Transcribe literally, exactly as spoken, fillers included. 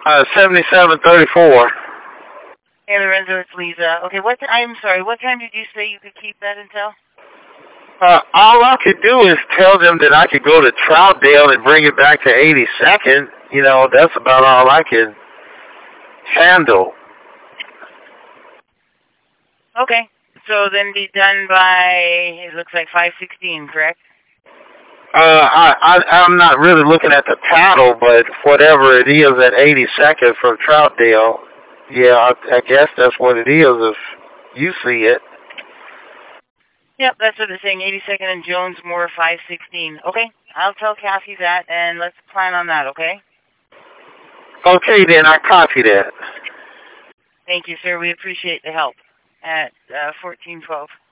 Uh, seventy-seven thirty-four. Hey, Lorenzo, it's Lisa. Okay, what? T- I'm sorry. What time did you say you could keep that until? Uh, all I could do is tell them that I could go to Troutdale and bring it back to eighty-second. You know, that's about all I could handle. Okay, so then be done by, it looks like five sixteen, correct? Uh, I, I, I'm not really looking at the paddle, but whatever it is at eighty-second from Troutdale, yeah, I, I guess that's what it is if you see it. Yep, that's what they're saying, eighty-second and Jones Moore, five sixteen. Okay, I'll tell Kathy that, and let's plan on that, okay? Okay, then, I copy that. Thank you, sir. We appreciate the help at uh, fourteen twelve.